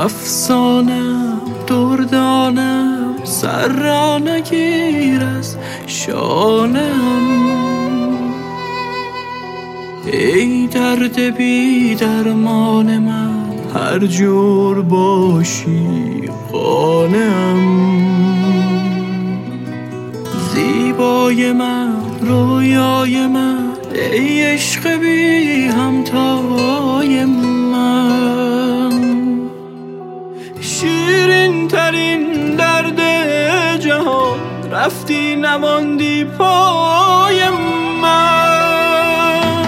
افسانم دردانم سر را نگیر از شانم. ای درد بی درمان من هر جور باشی قانم. زیبای من رویای من ای عشق بی همتای من. شیرین ترین درد جهان رفتی نماندی پای من.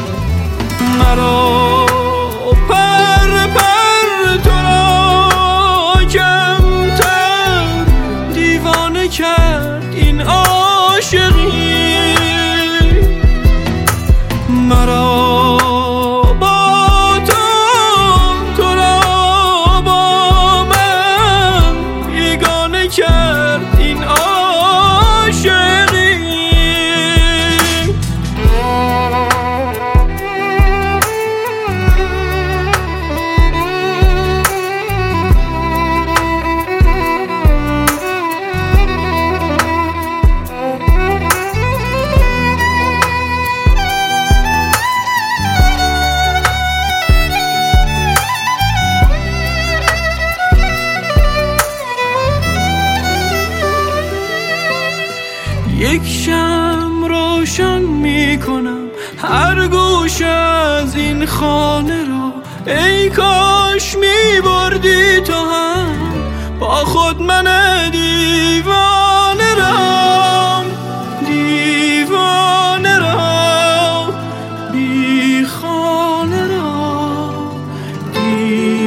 مرا پر پر تو را کمتر دیوانه کرد این عاشقی. مرا با تو را با من بیگانه کرد این عاشقی. یک شمع روشن می کنم هر گوش از این خانه را. ای کاش می بردی تو هم با خود من دیوانه را. دیوانه را بی خانه را